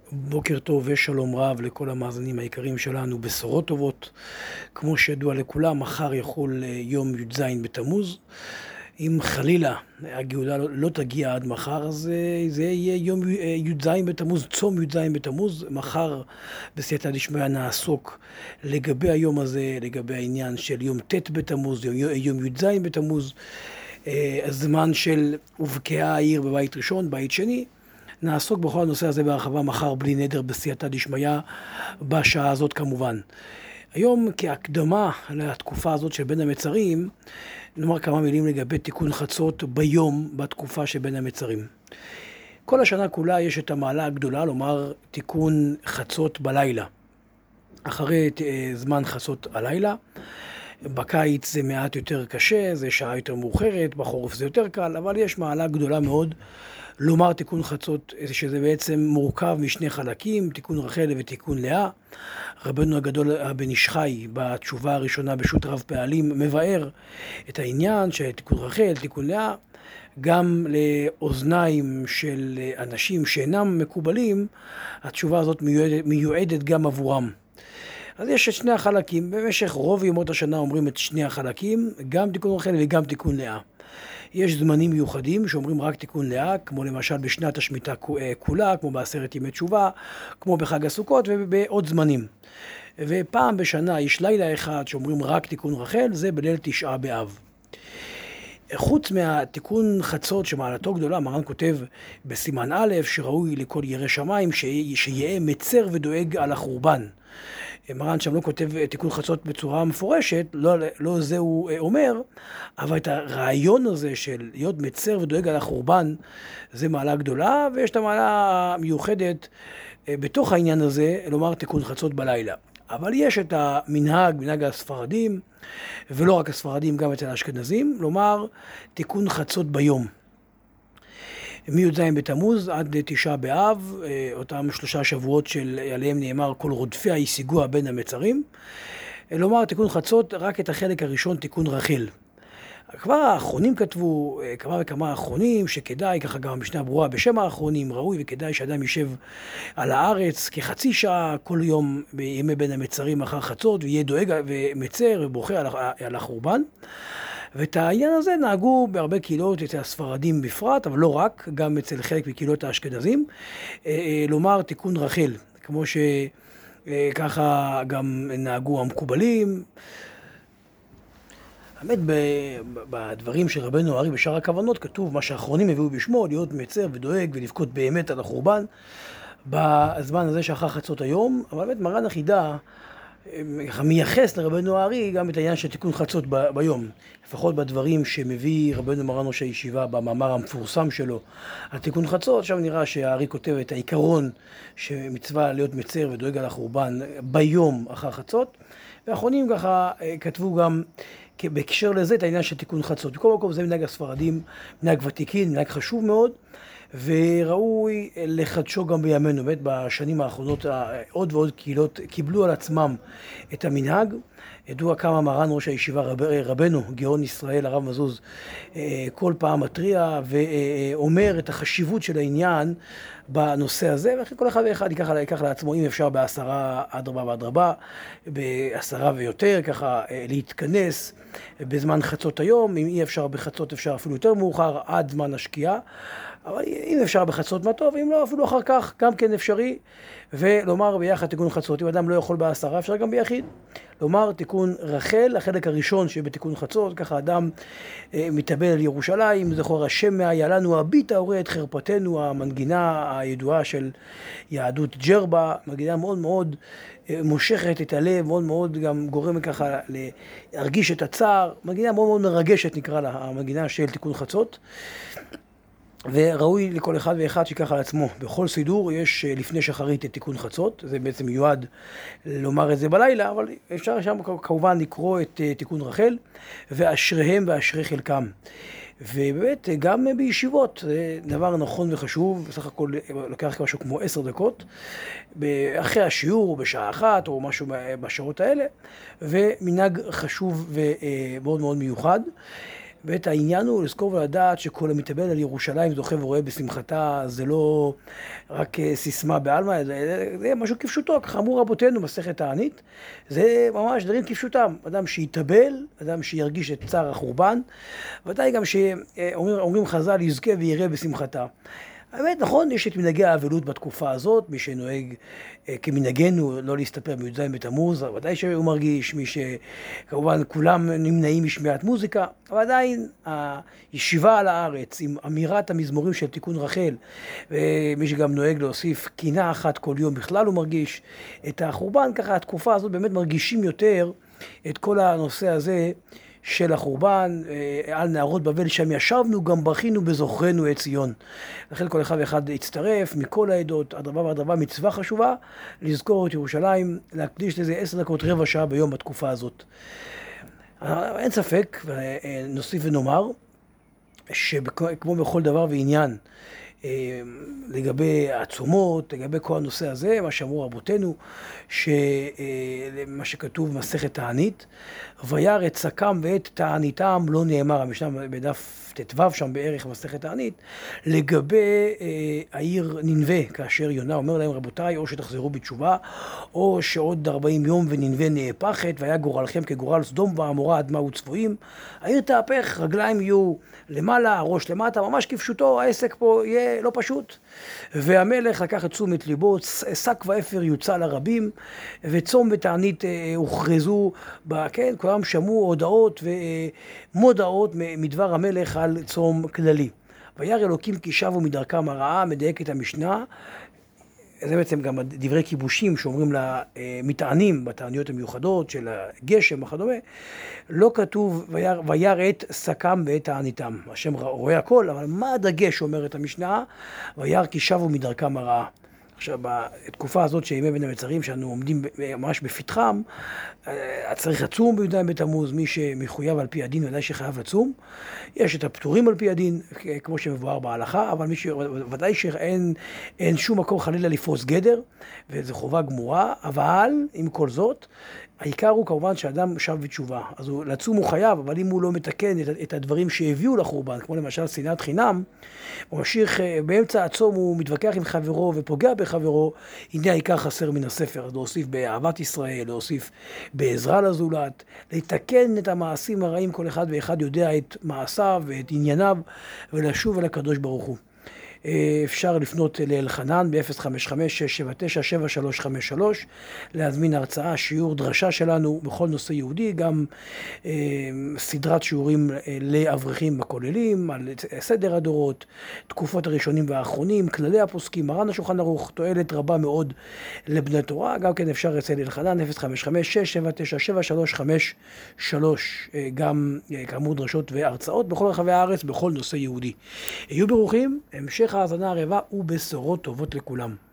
בוקר טוב ושלום רב לכל המאזינים היקרים שלנו, בשורות טובות. כמו שידוע לכולם, מחר יחול יום י"ז בתמוז. אם חלילה הגאולה לא תגיע עד מחר, אז זה יהיה יום י"ז בתמוז, צום י"ז בתמוז. מחר בסייעתא דשמיא נעסוק לגבי היום הזה, לגבי העניין של יום ט' בתמוז, יום י"ז בתמוז, הזמן של הובקעה העיר בבית ראשון, בית שני. נעסוק בכל הנושא הזה בהרחבה מחר בלי נדר בסייעתא דשמיא בשעה הזאת כמובן. היום כהקדמה לתקופה הזאת של בין המצרים, נאמר כמה מילים לגבי תיקון חצות ביום בתקופה של בין המצרים. כל השנה כולה יש את המעלה הגדולה, לומר תיקון חצות בלילה. אחרי זמן חצות הלילה, בקיץ זה מעט יותר קשה, זה שעה יותר מאוחרת, בחורף זה יותר קל, אבל יש מעלה גדולה מאוד לומר תיקון חצות, שזה בעצם מורכב משני חלקים, תיקון רחל ותיקון לאה. רבנו הגדול הבן איש חי בתשובה הראשונה בשו"ת רב פעלים מבאר את העניין של תיקון רחל, תיקון לאה, גם לאוזניים של אנשים שאינם מקובלים, התשובה הזאת מיועדת גם עבורם. אז יש את שני החלקים, במשך רוב ימות השנה אומרים את שני החלקים, גם תיקון רחל וגם תיקון לאה. יש זמנים מיוחדים שאומרים רק תיקון לאה, כמו למשל בשנת השמיטה כולה, כמו בעשרת ימי תשובה, כמו בחג הסוכות ובעוד זמנים. ופעם בשנה יש לילה אחד שאומרים רק תיקון רחל, זה בליל תשעה באב. חוץ מהתיקון חצות שמעלתו גדולה, מרן כותב בסימן א' שראוי לכל ירא שמיים שיהיה מצר ודואג על החורבן. מרן שם לא כותב תיקון חצות בצורה מפורשת, לא זה הוא אומר, אבל את הרעיון הזה של להיות מצר ודואג על החורבן, זה מעלה גדולה, ויש את המעלה המיוחדת בתוך העניין הזה, לומר תיקון חצות בלילה. אבל יש את מנהג הספרדים, ולא רק הספרדים, גם אצל האשכנזים, לומר תיקון חצות ביום. מי"ז בתמוז עד תשעה באב, אותם 3 שבועות שעליהם נאמר כל רודפיה השיגוה בין המצרים. לומר תיקון חצות רק את החלק הראשון, תיקון רחל. כבר האחרונים כתבו, כמה וכמה האחרונים, שכדאי, ככה גם המשנה ברורה בשם האחרונים, ראוי וכדאי שאדם יישב על הארץ כחצי שעה כל יום בימי בין המצרים אחר חצות, ויהיה דואג ומצר ובוכה על החורבן. ואת העניין הזה נהגו בהרבה קהילות אצל הספרדים בפרט, אבל לא רק, גם אצל חלק מקהילות האשכנזים, לומר תיקון רחל, כמו שככה גם נהגו המקובלים. האמת, בדברים של רבנו הארי בשאר הכוונות כתוב מה שהאחרונים הביאו בשמו, להיות מצר ודואג ולבכות באמת על החורבן בזמן הזה שאחר חצות היום. אבל באמת מרן החידה מייחס לרבנו הארי גם את העניין של תיקון חצות ביום, לפחות בדברים שמביא רבנו מרן ראש הישיבה במאמר המפורסם שלו על תיקון חצות. שם נראה שהארי כותב את העיקרון שמצווה להיות מצר ודואג על החורבן ביום אחר חצות, והאחרונים ככה כתבו גם בהקשר לזה את העניין של תיקון חצות. בכל מקום זה מנהג הספרדים, מנהג ותיקין, מנהג חשוב מאוד, וראוי לחדשו גם בימינו. באמת בשנים האחרונות עוד ועוד קהילות קיבלו על עצמם את המנהג. ידוע כמה מרן ראש הישיבה רבנו גאון ישראל הרב מזוז כל פעם מטריע ואומר את החשיבות של העניין בנושא הזה, ואחרי כל אחד ואחד ייקח לעצמו, אם אפשר ב10 אדרבה ואדרבה, ב10 ויותר, ככה להתכנס בזמן חצות היום. אם אי אפשר בחצות אפשר אפילו יותר מאוחר, עד זמן השקיעה, אבל אם אפשר בחצות מה טוב, אם לא אפילו אחר כך גם כן אפשרי, ולומר ביחד תיקון חצות. אם אדם לא יכול ב10 אפשר גם ביחיד לומר תיקון רחל, החלק הראשון שבתיקון חצות, ככה אדם מתאבל על ירושלים, זכור השם היה לנו הביט העורר את חרפתנו, המנגינה הידועה של יהדות ג'רבה, מנגינה מאוד מאוד מושכת את הלב, מאוד מאוד גם גורמת ככה להרגיש את הצער, מנגינה מאוד מאוד מרגשת נקרא לה, המנגינה של תיקון חצות. וראוי לכל אחד ואחד שיקח על עצמו. בכל סידור יש לפני שחרית את תיקון חצות, זה בעצם מיועד לומר את זה בלילה, אבל אפשר שם כמובן לקרוא את תיקון רחל, ואשריהם ואשרי חלקם. ובאמת גם בישיבות זה דבר נכון וחשוב, בסך הכל לוקח משהו כמו 10 דקות, אחרי השיעור או בשעה 1 או משהו בשעות האלה, ומנהג חשוב ומאוד מאוד מיוחד. ואת העניין הוא לזכור ולדעת שכל המתאבל על ירושלים זוכה ורואה בשמחתה, זה לא רק סיסמה בעלמא, זה משהו כפשוטו, כך אמרו רבותינו מסכת תענית, זה ממש דברים כפשוטם, אדם שיתאבל, אדם שירגיש את צער החורבן, ודאי גם שאומרים חז"ל יזכה ויראה בשמחתה. האמת, נכון, יש את מנהגי האבלות בתקופה הזאת, מי שנוהג כמנהגנו לא להסתפר בי"ז בתמוז, ודאי שהוא מרגיש, מי שכמובן כולם נמנעים משמיעת מוזיקה, אבל עדיין הישיבה על הארץ עם אמירת המזמורים של תיקון רחל, ומי שגם נוהג להוסיף קינה אחת כל יום בכלל הוא מרגיש את החורבן, ככה התקופה הזאת באמת מרגישים יותר את כל הנושא הזה של החורבן, על נהרות בבל, שם ישבנו, גם בכינו בזוכרנו את ציון. לכן כל אחד ואחד יצטרף מכל העדות, אדרבה ואדרבה, מצווה חשובה, לזכור את ירושלים, להקדיש לזה 10 דקות רבע שעה ביום בתקופה הזאת. אין ספק, נוסיף ונאמר, שכמו בכל דבר ועניין, לגבי העצומות, לגבי כל הנושא הזה, מה שאמרו רבותינו, מה שכתוב במסכת תענית, וירא את שקם ואת תעניתם, לא נאמר, המשנה בדף ט"ו שם בערך מסכת תענית, לגבי העיר נינווה, כאשר יונה אומר להם רבותיי, או שתחזרו בתשובה, או שעוד 40 יום ונינווה נהפכת, והיה גורלכם כגורל סדום ועמורה עד מהו צפויים, העיר תהפך, רגליים יהיו למעלה, ראש למטה, ממש כפשוטו, העסק פה יהיה לא פשוט. והמלך לקח את תשומת ליבו, שק ואפר יוצא לרבים, וצום ותענית הוכרזו, כן, כולם שמעו הודעות ומודעות מדבר המלך על צום כללי. וירא אלוקים כי שבו מדרכם הרעה, מדייק את המשנה, זה בעצם גם דברי כיבושים שאומרים למטענים בתעניות המיוחדות של הגשם וכדומה, לא כתוב וירא את שקם ואת תעניתם. השם רואה הכל, אבל מה הדגש אומרת המשנה? וירא כי שבו מדרכם הרעה. עכשיו, בתקופה הזאת שימי בין המצרים, שאנו עומדים ממש בפתחם, צריך לצום בי"ז בתמוז, מי שמחויב על פי הדין ודאי שחייב לצום. יש את הפטורים על פי הדין, כמו שמבואר בהלכה, אבל ודאי שאין שום מקום חלילה לפרוס גדר, וזו חובה גמורה, אבל עם כל זאת, העיקר הוא כמובן שאדם שב בתשובה. אז לצום הוא חייב, אבל אם הוא לא מתקן את הדברים שהביאו לחורבן, כמו למשל שנאת חינם, הוא ממשיך באמצע הצום, הוא מתווכח עם חברו ופוגע בחברו, הנה העיקר חסר מן הספר. אז להוסיף באהבת ישראל, להוסיף בעזרה לזולת, לתקן את המעשים הרעים, כל אחד ואחד יודע את מעשיו ואת ענייניו, ולשוב אל הקדוש ברוך הוא. אפשר לפנות לאלחנן ב-055-679-7353, להזמין הרצאה, שיעור דרשה שלנו בכל נושא יהודי, גם סדרת שיעורים לאברכים בכוללים, על סדר הדורות, תקופות הראשונים והאחרונים, כללי הפוסקים, מרן השולחן ערוך, תועלת רבה מאוד לבני תורה. גם כן אפשר אצל אלחנן 055-679-7353, גם כאמור דרשות והרצאות בכל רחבי הארץ, בכל נושא יהודי. יהיו ברוכים, המשך ההאזנה הרבה ובשורות טובות לכולם.